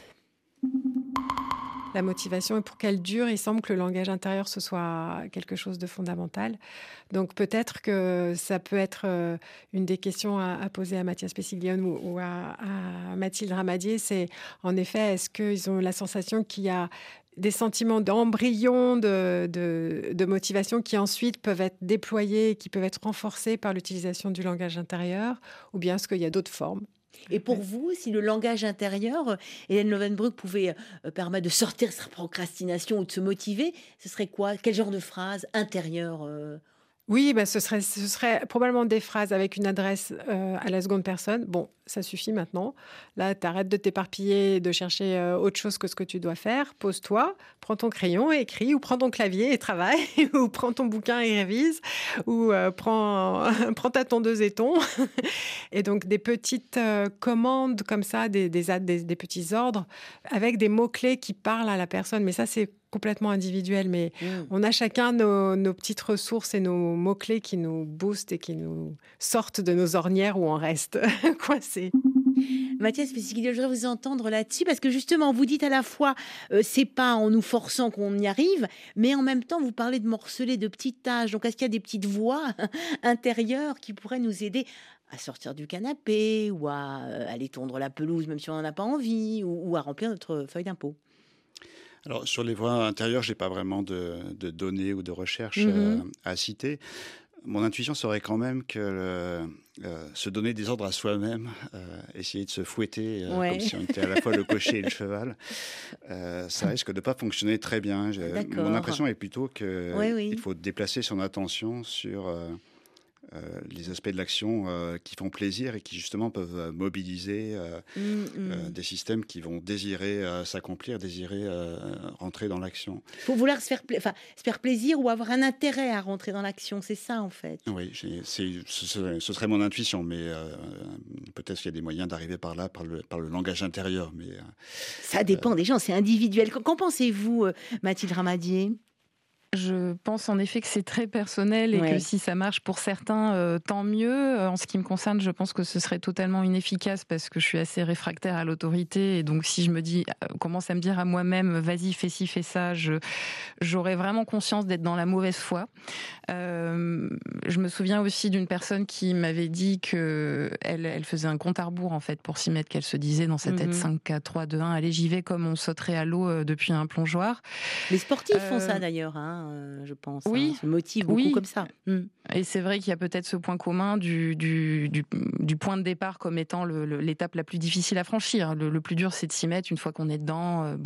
La motivation, et pour qu'elle dure, il semble que le langage intérieur, ce soit quelque chose de fondamental. Donc peut-être que ça peut être une des questions à poser à Mathias Pesigilion ou à Mathilde Ramadier. C'est en effet, est-ce qu'ils ont la sensation qu'il y a des sentiments d'embryon de motivation qui ensuite peuvent être déployés, qui peuvent être renforcés par l'utilisation du langage intérieur, ou bien est-ce qu'il y a d'autres formes ? Et pour vous, si le langage intérieur, Hélène Lovenbruck, pouvait permettre de sortir sa procrastination ou de se motiver, ce serait quoi ? Quel genre de phrase intérieure Oui, ce serait probablement des phrases avec une adresse à la seconde personne. Bon, ça suffit maintenant. Là, t'arrêtes de t'éparpiller, de chercher autre chose que ce que tu dois faire. Pose-toi, prends ton crayon et écris, ou prends ton clavier et travaille, ou prends ton bouquin et révise, ou prends ta tondeuse et ton. Et donc, des petites commandes comme ça, des petits ordres, avec des mots-clés qui parlent à la personne. Mais ça, c'est complètement individuel, mais on a chacun nos petites ressources et nos mots-clés qui nous boostent et qui nous sortent de nos ornières où on reste coincé. Mathias Pesigilion, je voudrais vous entendre là-dessus, parce que justement, vous dites à la fois, c'est pas en nous forçant qu'on y arrive, mais en même temps, vous parlez de morceler de petites tâches. Donc, est-ce qu'il y a des petites voix intérieures qui pourraient nous aider à sortir du canapé ou à aller tondre la pelouse, même si on n'en a pas envie, ou à remplir notre feuille d'impôt? Alors, sur les voix intérieures, je n'ai pas vraiment de données ou de recherches à citer. Mon intuition serait quand même que se donner des ordres à soi-même, essayer de se fouetter comme si on était à la fois le cocher et le cheval, ça risque de ne pas fonctionner très bien. Mon impression est plutôt qu'il faut déplacer son attention sur les aspects de l'action qui font plaisir et qui justement peuvent mobiliser des systèmes qui vont désirer s'accomplir, désirer rentrer dans l'action. Il faut vouloir se faire plaisir ou avoir un intérêt à rentrer dans l'action, c'est ça en fait. Oui, ce serait mon intuition, mais peut-être qu'il y a des moyens d'arriver par là, par le langage intérieur. Mais, ça dépend des gens, c'est individuel. Qu'en pensez-vous, Mathilde Ramadier ? Je pense en effet que c'est très personnel et que si ça marche pour certains, tant mieux. En ce qui me concerne, je pense que ce serait totalement inefficace parce que je suis assez réfractaire à l'autorité. Et donc, si je me dis, commence à me dire à moi-même, vas-y, fais ci, fais ça, j'aurais vraiment conscience d'être dans la mauvaise foi. Je me souviens aussi d'une personne qui m'avait dit qu'elle faisait un compte à rebours en fait pour s'y mettre, qu'elle se disait dans sa tête 5, 4, 3, 2, 1, allez, j'y vais comme on sauterait à l'eau depuis un plongeoir. Les sportifs font ça d'ailleurs, hein. je pense. Oui, se motive beaucoup comme ça. Et c'est vrai qu'il y a peut-être ce point commun du point de départ comme étant l'étape la plus difficile à franchir. Le plus dur, c'est de s'y mettre une fois qu'on est dedans.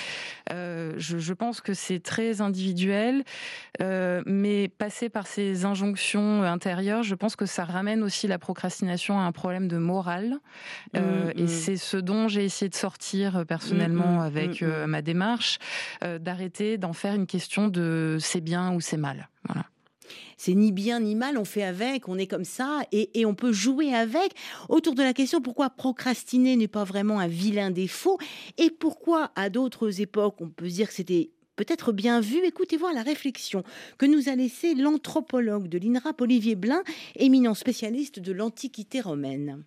Je pense que c'est très individuel, mais passer par ces injonctions intérieures, je pense que ça ramène aussi la procrastination à un problème de morale. Et c'est ce dont j'ai essayé de sortir personnellement avec ma démarche, d'arrêter d'en faire une question de c'est bien ou c'est mal. Voilà. C'est ni bien ni mal, on fait avec, on est comme ça, et on peut jouer avec. Autour de la question pourquoi procrastiner n'est pas vraiment un vilain défaut, et pourquoi à d'autres époques on peut se dire que c'était peut-être bien vu. Écoutez voir la réflexion que nous a laissée l'anthropologue de l'INRAP, Olivier Blin, éminent spécialiste de l'Antiquité romaine.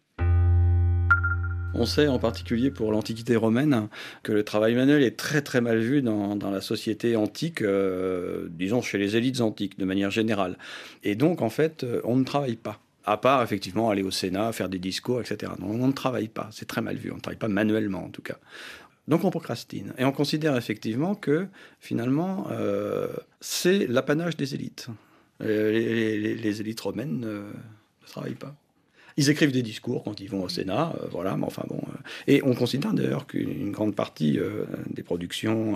On sait en particulier pour l'Antiquité romaine que le travail manuel est très très mal vu dans la société antique, disons chez les élites antiques de manière générale. Et donc en fait, on ne travaille pas. À part effectivement aller au Sénat, faire des discours, etc. Non, on ne travaille pas, c'est très mal vu, on ne travaille pas manuellement en tout cas. Donc on procrastine. Et on considère effectivement que finalement, c'est l'apanage des élites. Les élites romaines ne travaillent pas. Ils écrivent des discours quand ils vont au Sénat, voilà, mais enfin bon. Et on considère d'ailleurs qu'une grande partie des productions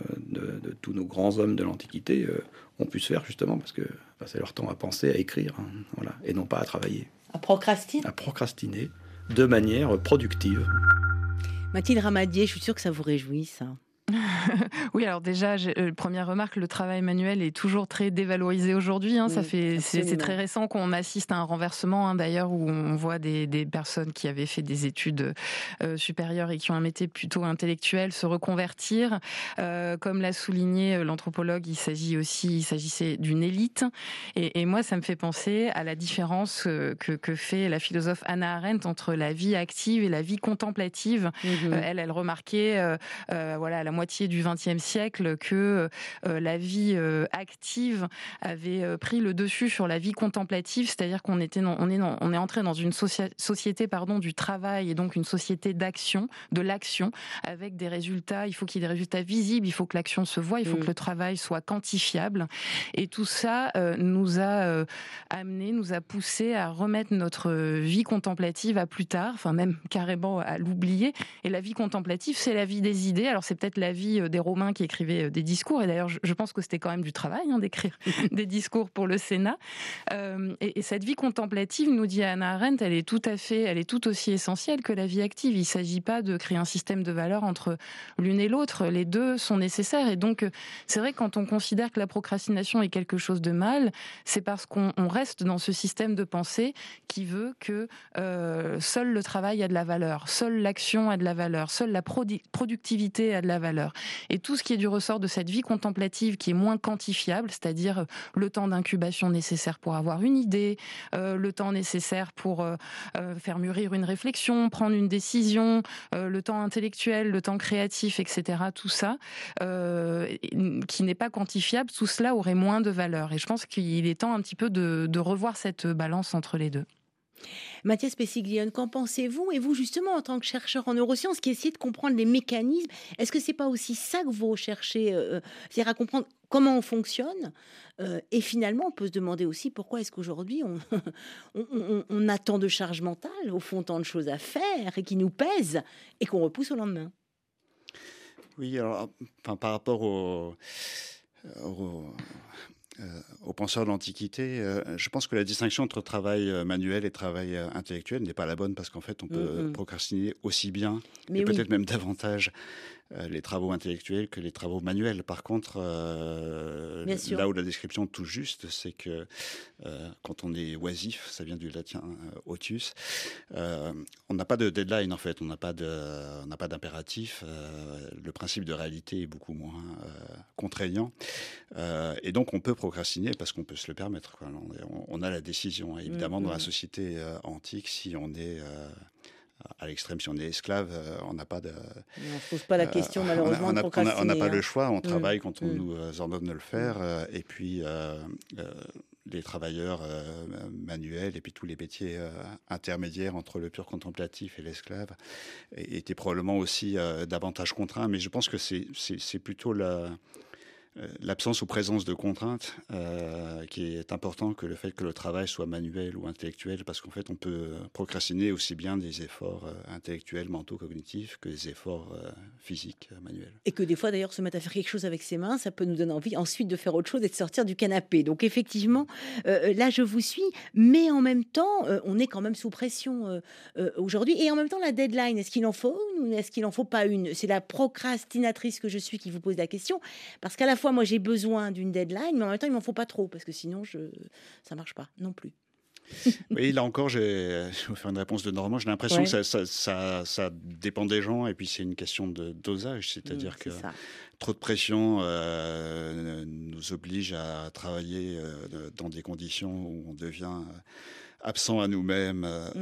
de tous nos grands hommes de l'Antiquité ont pu se faire justement parce que passaient leur temps à penser, à écrire, voilà, et non pas à travailler. À procrastiner ? À procrastiner de manière productive. Mathilde Ramadier, je suis sûre que ça vous réjouit, ça. Oui, alors déjà, première remarque, le travail manuel est toujours très dévalorisé aujourd'hui. C'est très récent qu'on assiste à un renversement, d'ailleurs, où on voit des personnes qui avaient fait des études supérieures et qui ont un métier plutôt intellectuel se reconvertir. Comme l'a souligné l'anthropologue, il s'agissait d'une élite. Et moi, ça me fait penser à la différence que fait la philosophe Hannah Arendt entre la vie active et la vie contemplative. Elle remarquait, à la moitié du XXe siècle que la vie active avait pris le dessus sur la vie contemplative, c'est-à-dire qu'on est entré dans une société du travail et donc une société d'action, de l'action, avec des résultats. Il faut qu'il y ait des résultats visibles, il faut que l'action se voie, il faut que le travail soit quantifiable. Et tout ça nous a poussé à remettre notre vie contemplative à plus tard, enfin même carrément à l'oublier. Et la vie contemplative, c'est la vie des idées. Alors c'est peut-être la vie des Romains qui écrivaient des discours, et d'ailleurs je pense que c'était quand même du travail d'écrire des discours pour le Sénat. Et cette vie contemplative, nous dit Hannah Arendt, elle est tout aussi essentielle que la vie active. Il ne s'agit pas de créer un système de valeurs entre l'une et l'autre, les deux sont nécessaires. Et donc c'est vrai que quand on considère que la procrastination est quelque chose de mal, c'est parce qu'on reste dans ce système de pensée qui veut que seul le travail a de la valeur, seule l'action a de la valeur, seule la productivité a de la valeur. Et tout ce qui est du ressort de cette vie contemplative qui est moins quantifiable, c'est-à-dire le temps d'incubation nécessaire pour avoir une idée, le temps nécessaire pour faire mûrir une réflexion, prendre une décision, le temps intellectuel, le temps créatif, etc. Tout ça, qui n'est pas quantifiable, tout cela aurait moins de valeur. Et je pense qu'il est temps un petit peu de revoir cette balance entre les deux. Mathias Pessiglione, qu'en pensez-vous? Et vous, justement, en tant que chercheur en neurosciences, qui essayez de comprendre les mécanismes, est-ce que c'est pas aussi ça que vous recherchez, c'est-à-dire à comprendre comment on fonctionne? Et finalement, on peut se demander aussi pourquoi est-ce qu'aujourd'hui, on a tant de charge mentale, au fond, tant de choses à faire, et qui nous pèsent, et qu'on repousse au lendemain. Oui, alors, par rapport aux penseurs de l'Antiquité, je pense que la distinction entre travail manuel et travail intellectuel n'est pas la bonne, parce qu'en fait, on peut procrastiner aussi bien, et peut-être même davantage, les travaux intellectuels que les travaux manuels. Par contre, là où la description touche juste, c'est que quand on est oisif, ça vient du latin otius, on n'a pas de deadline en fait, on n'a pas d'impératif, le principe de réalité est beaucoup moins contraignant, et donc on peut procrastiner parce qu'on peut se le permettre, quoi. On a la décision, et évidemment dans la société antique, si on est à l'extrême, si on est esclave, on n'a pas de... On ne se pose pas la question, malheureusement, de procrastiner. On n'a pas le choix, on travaille quand on nous ordonne de le faire, et puis les travailleurs manuels, et puis tous les métiers intermédiaires entre le pur contemplatif et l'esclave, étaient probablement aussi davantage contraints, mais je pense que c'est plutôt l'absence ou présence de contraintes qui est important que le fait que le travail soit manuel ou intellectuel, parce qu'en fait on peut procrastiner aussi bien des efforts intellectuels, mentaux, cognitifs que des efforts physiques, manuels. Et que des fois d'ailleurs se mettre à faire quelque chose avec ses mains, ça peut nous donner envie ensuite de faire autre chose et de sortir du canapé. Donc effectivement, là je vous suis, mais en même temps, on est quand même sous pression aujourd'hui. Et en même temps, la deadline, est-ce qu'il en faut une ou est-ce qu'il en faut pas une? C'est la procrastinatrice que je suis qui vous pose la question, parce qu'à la fois moi j'ai besoin d'une deadline, mais en même temps il m'en faut pas trop, parce que sinon ça marche pas non plus. Oui, là encore, je vais vous faire une réponse de Normand. J'ai l'impression que ça dépend des gens, et puis c'est une question de dosage, c'est-à-dire que trop de pression nous oblige à travailler dans des conditions où on devient absent à nous-mêmes,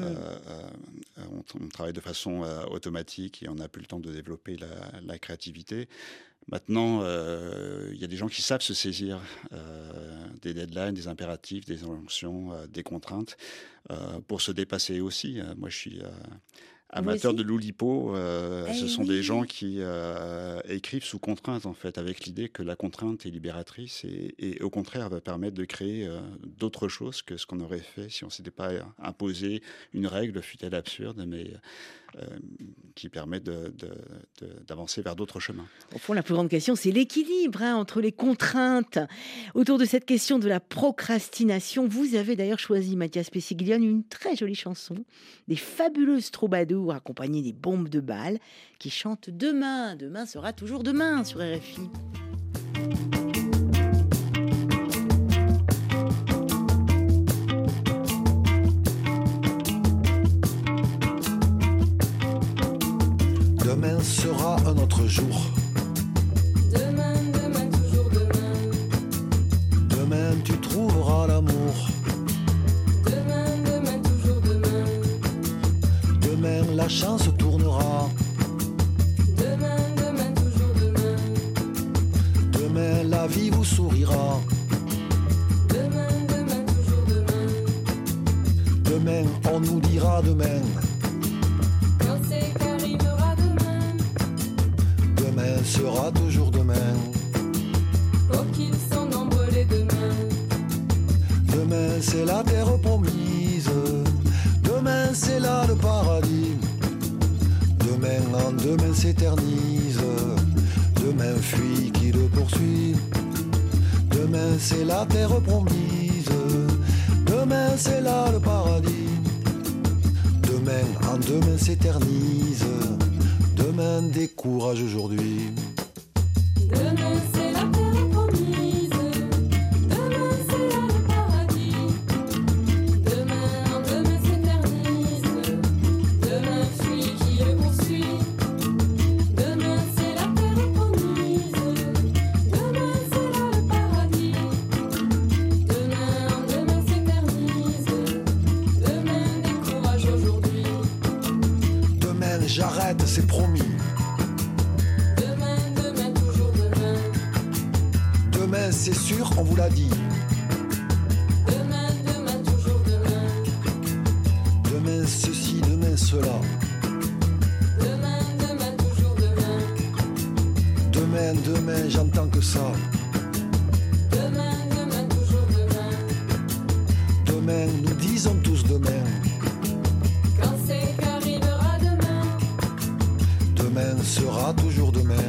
on travaille de façon automatique et on n'a plus le temps de développer la créativité. Maintenant, il y a des gens qui savent se saisir des deadlines, des impératifs, des injonctions, des contraintes pour se dépasser aussi. Moi, je suis amateur de l'Oulipo. Ce sont des gens qui écrivent sous contrainte, en fait, avec l'idée que la contrainte est libératrice et au contraire va permettre de créer d'autres choses que ce qu'on aurait fait si on ne s'était pas imposé une règle, fût-elle absurde, mais qui permet d'avancer vers d'autres chemins. Au fond, la plus grande question, c'est l'équilibre entre les contraintes. Autour de cette question de la procrastination, vous avez d'ailleurs choisi, Mathias Pessiglione, une très jolie chanson des fabuleuses troubadours accompagnées des bombes de balles qui chantent demain. Demain sera toujours demain sur RFI. Demain sera un autre jour. Demain, demain, toujours demain. Demain, tu trouveras l'amour. Demain, demain, toujours demain. Demain, la chance tournera. Demain, demain, toujours demain. Demain, la vie vous sourira. Demain, demain, toujours demain. Demain, on nous dira demain. Quand c'est qu'arrivera demain. Demain sera toujours demain. Oh, qu'ils sont nombreux les demain. Demain, c'est la terre promise. Demain, c'est là le paradis. Demain, en demain s'éternise. Demain, fuit qui le poursuit. Demain, c'est la terre promise. Demain, c'est là le paradis. Demain, en demain s'éternise. Demain, décourage aujourd'hui. Demain, c'est la terre promise. Demain, c'est là le paradis. Demain, en demain s'éternise. Demain, fuit qui le poursuit. Demain, c'est la terre promise. Demain, c'est là le paradis. Demain, en demain s'éternise. Demain, décourage aujourd'hui. Demain, j'arrête, c'est promis. Demain, demain, toujours demain. Demain, c'est sûr, on vous l'a dit. Demain, demain, toujours demain. Demain, ceci, demain, cela. Demain, demain, toujours demain. Demain, demain, j'entends que ça. Demain, demain, toujours demain. Demain, nous disons tous demain. Quand c'est qu'arrivera demain. Demain sera toujours demain.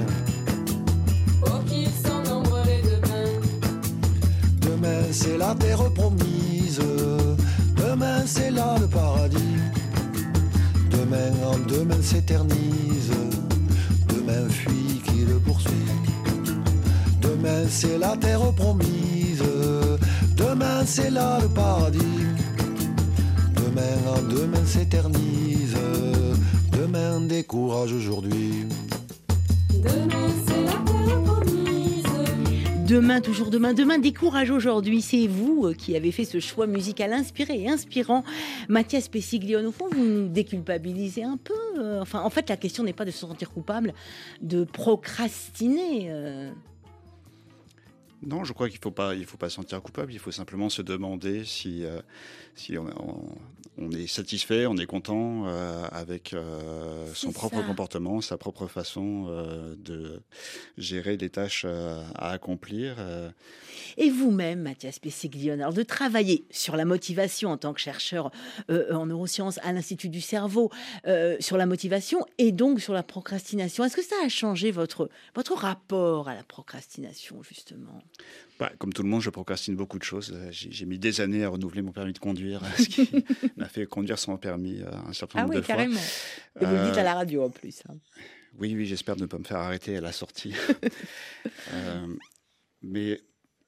Oh, qu'ils sont nombreux les demain. Demain, c'est la terre promise. Demain, c'est là le paradis. Demain, en demain s'éternise. Demain, fuit qui le poursuit. Demain, c'est la terre promise. Demain, c'est là le paradis. Demain, en demain s'éternise. Demain, décourage aujourd'hui. Demain, c'est la terre promise. Demain, toujours demain. Demain, décourage aujourd'hui. C'est vous qui avez fait ce choix musical inspiré et inspirant. Mathias Pessiglione, au fond, vous nous déculpabilisez un peu. Enfin, en fait, la question n'est pas de se sentir coupable, de procrastiner. Non, je crois qu'il ne faut pas se sentir coupable. Il faut simplement se demander si on est satisfait, on est content avec son propre comportement, sa propre façon de gérer les tâches à accomplir. Et vous-même, Mathias Pessiglione, alors de travailler sur la motivation en tant que chercheur en neurosciences à l'Institut du cerveau, sur la motivation et donc sur la procrastination, est-ce que ça a changé votre rapport à la procrastination, justement ? Comme tout le monde, je procrastine beaucoup de choses. J'ai mis des années à renouveler mon permis de conduire, ce qui m'a fait conduire sans permis un certain nombre de fois. Carrément. Et vous le dites à la radio en plus. Hein. Oui, j'espère ne pas me faire arrêter à la sortie. Mais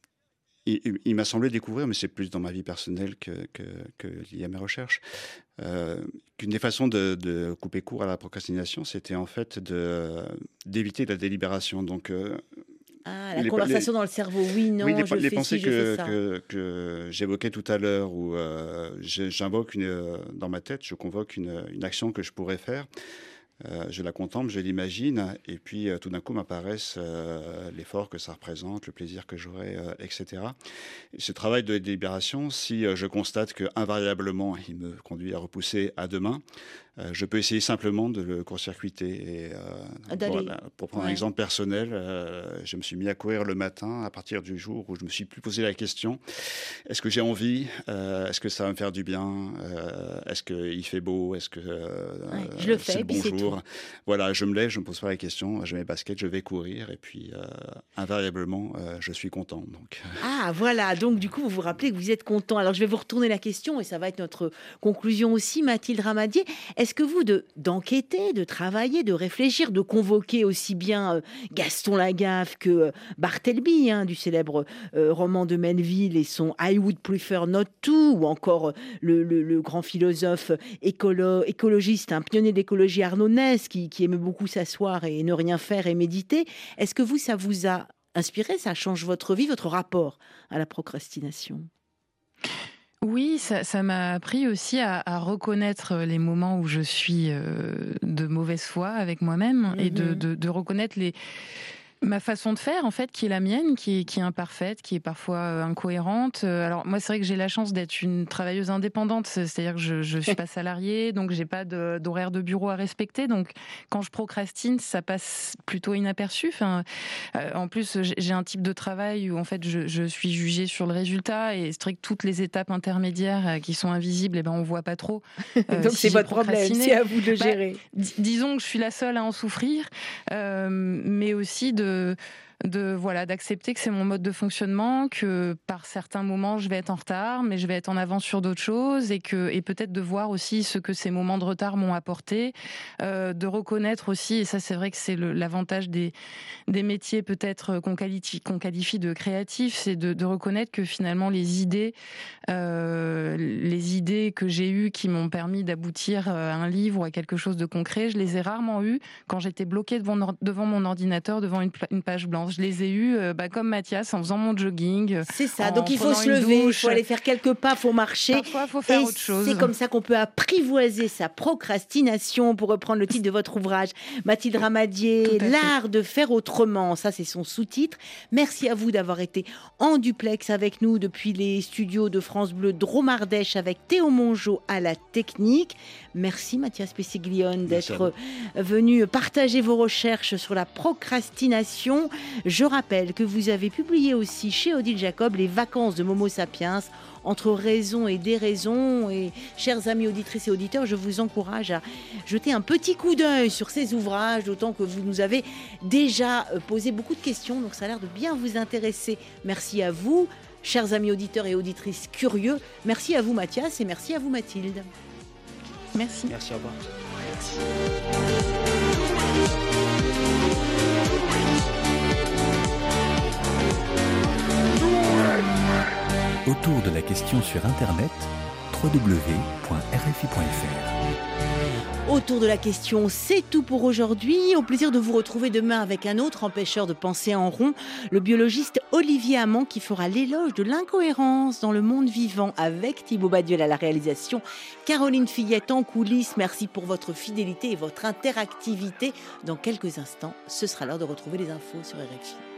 il m'a semblé découvrir, mais c'est plus dans ma vie personnelle que lié à mes recherches, qu'une des façons de couper court à la procrastination, c'était en fait d'éviter la délibération. Donc, la conversation dans le cerveau, oui, non, je les fais pensées ci, je fais ça. que j'évoquais tout à l'heure, où j'invoque dans ma tête, je convoque une action que je pourrais faire. Je la contemple, je l'imagine, et puis tout d'un coup m'apparaissent l'effort que ça représente, le plaisir que j'aurai, etc. Et ce travail de délibération, si je constate que invariablement il me conduit à repousser à demain, je peux essayer simplement de le court-circuiter. Et, pour prendre un exemple personnel, je me suis mis à courir le matin à partir du jour où je me suis plus posé la question, est-ce que j'ai envie, est-ce que ça va me faire du bien, est-ce qu'il fait beau, est-ce que je le fais, c'est le puis c'est bonjour. tout. Voilà, je me lève, je me pose pas la question, je mets mes baskets, je vais courir, et puis invariablement, je suis content. Donc. Ah, voilà, donc du coup, vous vous rappelez que vous êtes content. Alors, je vais vous retourner la question, et ça va être notre conclusion aussi, Mathilde Ramadier. Est-ce que vous, d'enquêter, de travailler, de réfléchir, de convoquer aussi bien Gaston Lagaffe que Bartleby, du célèbre roman de Melville et son I Would Prefer Not To, ou encore le grand philosophe écologiste, un pionnier d'écologie Arnaud Ness, qui aimait beaucoup s'asseoir et ne rien faire et méditer. Est-ce que ça vous a inspiré, ça change votre vie, votre rapport à la procrastination ? Oui, ça m'a appris aussi à reconnaître les moments où je suis de mauvaise foi avec moi-même et de reconnaître ma façon de faire, en fait, qui est la mienne, qui est imparfaite, qui est parfois incohérente. Alors, moi, c'est vrai que j'ai la chance d'être une travailleuse indépendante, c'est-à-dire que je suis pas salariée, donc j'ai pas d'horaire de bureau à respecter. Donc, quand je procrastine, ça passe plutôt inaperçu. En plus, j'ai un type de travail où, en fait, je suis jugée sur le résultat et c'est vrai que toutes les étapes intermédiaires qui sont invisibles, on voit pas trop. Donc, c'est votre problème, c'est à vous de le gérer. Disons que je suis la seule à en souffrir, mais aussi d'accepter que c'est mon mode de fonctionnement, que par certains moments je vais être en retard, mais je vais être en avance sur d'autres choses, et peut-être de voir aussi ce que ces moments de retard m'ont apporté, de reconnaître aussi, et ça c'est vrai que c'est l'avantage des métiers peut-être qu'on qualifie de créatifs, c'est de reconnaître que finalement les idées que j'ai eues qui m'ont permis d'aboutir à un livre ou à quelque chose de concret, je les ai rarement eues quand j'étais bloquée devant mon ordinateur, devant une page blanche. Je les ai eus comme Mathias, en faisant mon jogging. C'est ça, donc il faut se lever, il faut aller faire quelques pas, il faut marcher. Parfois, il faut faire autre chose. C'est comme ça qu'on peut apprivoiser sa procrastination, pour reprendre le titre de votre ouvrage. Mathilde Ramadier, L'art de faire autrement, ça c'est son sous-titre. Merci à vous d'avoir été en duplex avec nous depuis les studios de France Bleu Dromardèche avec Théo Mongeau à la technique. Merci Mathias Pessiglione d'être venu partager vos recherches sur la procrastination. Je rappelle que vous avez publié aussi chez Odile Jacob Les vacances de Momo Sapiens, entre raison et déraison. Et chers amis auditrices et auditeurs, je vous encourage à jeter un petit coup d'œil sur ces ouvrages, d'autant que vous nous avez déjà posé beaucoup de questions, donc ça a l'air de bien vous intéresser. Merci à vous, chers amis auditeurs et auditrices curieux. Merci à vous Mathias et merci à vous Mathilde. Merci. Merci, au revoir. Autour de la question sur Internet, www.rfi.fr. Autour de la question, c'est tout pour aujourd'hui. Au plaisir de vous retrouver demain avec un autre empêcheur de penser en rond, le biologiste Olivier Hamon, qui fera l'éloge de l'incohérence dans le monde vivant avec Thibaut Badiol à la réalisation, Caroline Fillette en coulisses. Merci pour votre fidélité et votre interactivité. Dans quelques instants, ce sera l'heure de retrouver les infos sur RFI.